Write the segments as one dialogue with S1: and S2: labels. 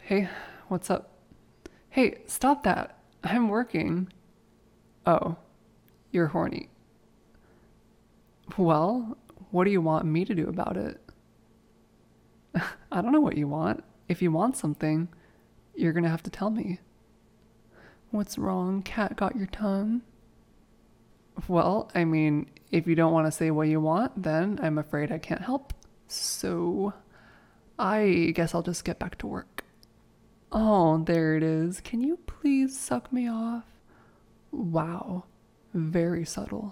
S1: Hey, what's up? Hey, stop that. I'm working. Oh, you're horny. Well, what do you want me to do about it? I don't know what you want. If you want something, you're gonna have to tell me. What's wrong? Cat got your tongue? Well, I mean, if you don't want to say what you want, then I'm afraid I can't help. So, I guess I'll just get back to work. Oh, there it is. Can you please suck me off? Wow. Very subtle.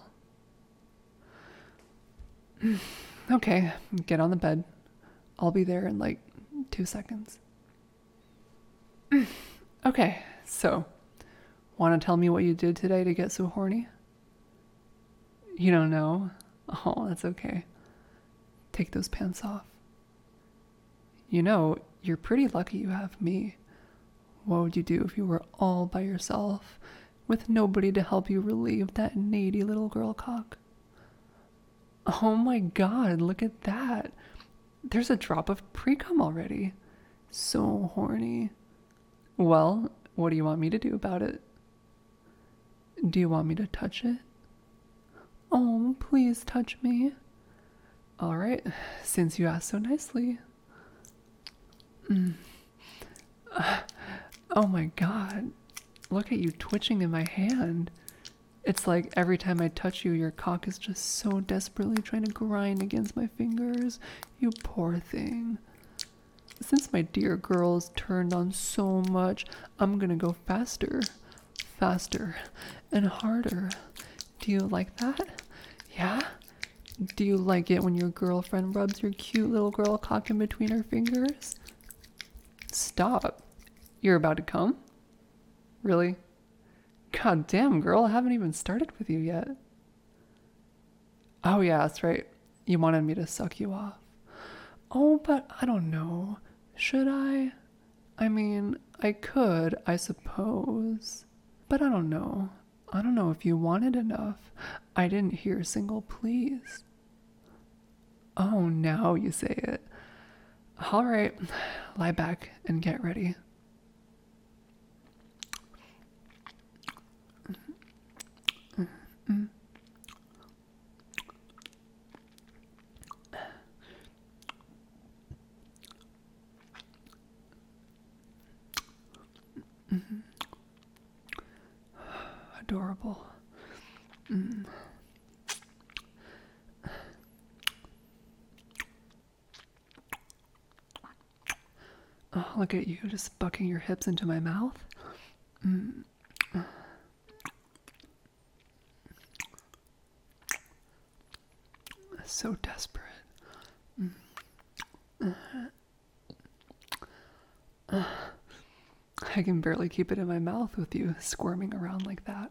S1: Okay, get on the bed. I'll be there in like 2 seconds. Okay, so, want to tell me what you did today to get so horny? You don't know? Oh, that's okay. Take those pants off. You know, you're pretty lucky you have me. What would you do if you were all by yourself, with nobody to help you relieve that needy little girl cock? Oh my god, look at that. There's a drop of pre-cum already. So horny. Well, what do you want me to do about it? Do you want me to touch it? Oh, please touch me. Alright, since you asked so nicely. Oh my god, look at you twitching in my hand. It's like every time I touch you, your cock is just so desperately trying to grind against my fingers. You poor thing. Since my dear girl's turned on so much, I'm gonna go faster. Faster and harder. Do you like that? Yeah? Do you like it when your girlfriend rubs your cute little girl cock in between her fingers? Stop. You're about to come? Really? God damn, girl, I haven't even started with you yet. Oh, yeah, that's right. You wanted me to suck you off. Oh, but I don't know. Should I? I mean, I could, I suppose. But I don't know. I don't know if you wanted enough. I didn't hear a single please. Oh, now you say it. All right, lie back and get ready. Adorable. Oh, look at you just bucking your hips into my mouth. So desperate. I can barely keep it in my mouth with you squirming around like that.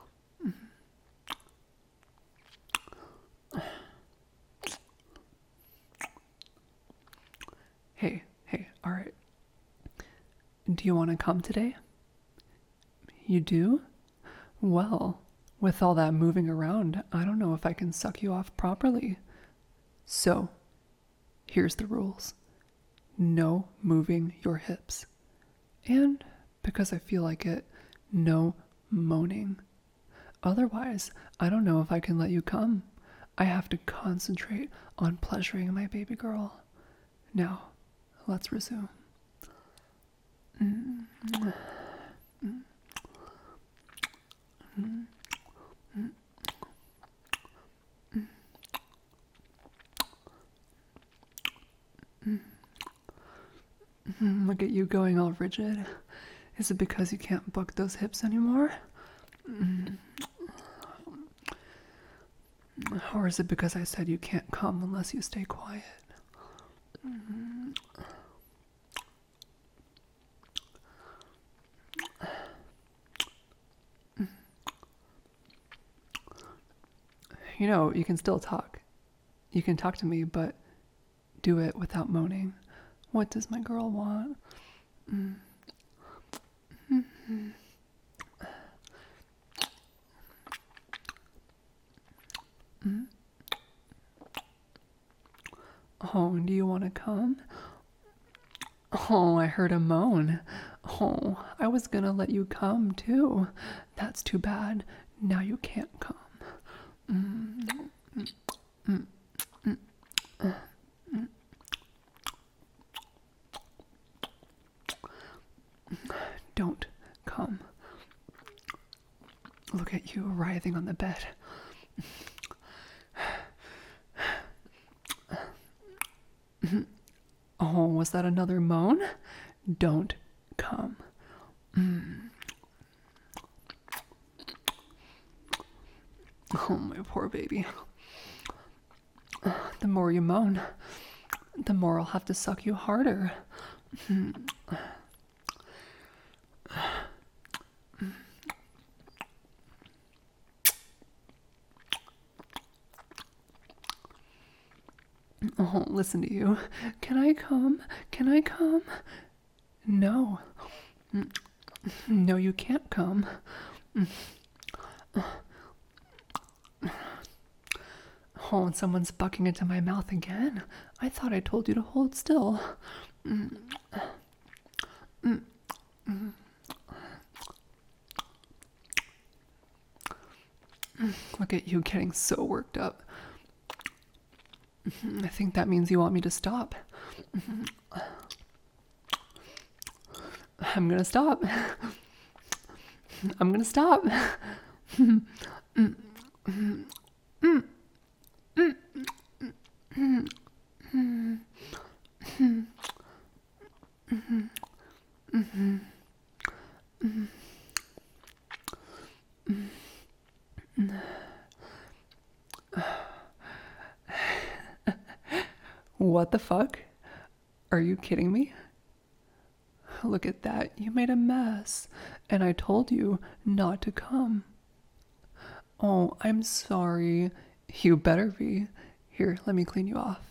S1: Hey, all right. Do you want to come today? You do? Well, with all that moving around, I don't know if I can suck you off properly. So, here's the rules. No moving your hips. And, because I feel like it, no moaning. Otherwise, I don't know if I can let you come. I have to concentrate on pleasuring my baby girl. Now, let's resume. Look at you going all rigid. Is it because you can't buck those hips anymore? Or is it because I said you can't come unless you stay quiet? You know, you can still talk. You can talk to me, but do it without moaning. What does my girl want? Oh, do you want to come? Oh, I heard a moan. Oh, I was gonna let you come too. That's too bad. Now you can't come. Mm, mm, mm, mm, mm. Don't come. Look at you writhing on the bed. Oh, was that another moan? Don't come. Oh, my poor baby. The more you moan, the more I'll have to suck you harder. Oh, listen to you. Can I come? Can I come? No. No, you can't come. Oh, and someone's bucking into my mouth again. I thought I told you to hold still. Look at you getting so worked up. I think that means you want me to stop. I'm gonna stop. I'm gonna stop. What the fuck? Are you kidding me? Look at that. You made a mess. And I told you not to come. Oh, I'm sorry. You better be. Here, let me clean you off.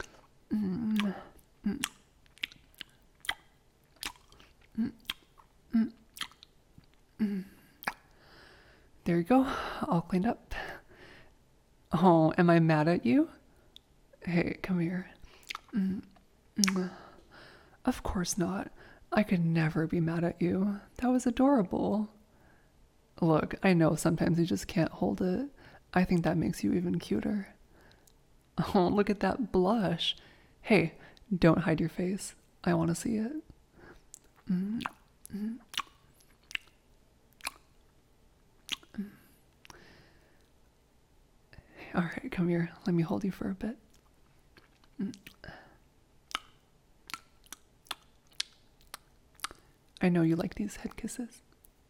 S1: There you go. All cleaned up. Oh, am I mad at you? Hey, come here. Of course not. I could never be mad at you. That was adorable. Look, I know sometimes you just can't hold it. I think that makes you even cuter. Oh, look at that blush. Hey, don't hide your face. I want to see it. All right, come here. Let me hold you for a bit. I know you like these head kisses.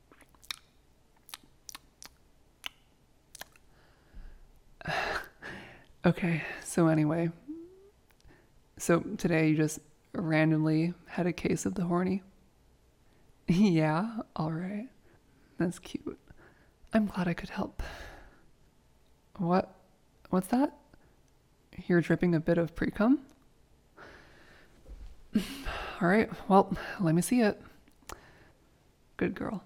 S1: Okay, so anyway. So today you just randomly had a case of the horny? Yeah, alright. That's cute. I'm glad I could help. What? What's that? You're dripping a bit of pre-cum? Alright, well, let me see it. Good girl.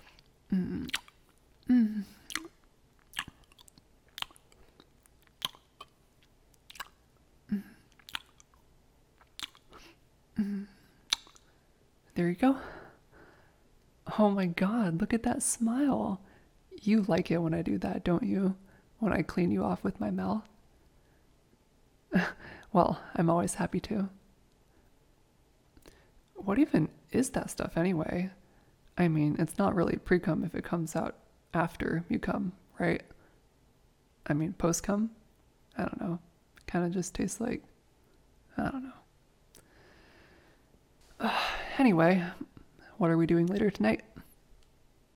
S1: There you go. Oh my god, look at that smile. You like it when I do that, don't you? When I clean you off with my mouth? Well, I'm always happy to. What even is that stuff anyway? I mean, it's not really pre-cum if it comes out after you come, right? I mean, post-cum? I don't know. Kind of just tastes like, I don't know. Anyway, what are we doing later tonight?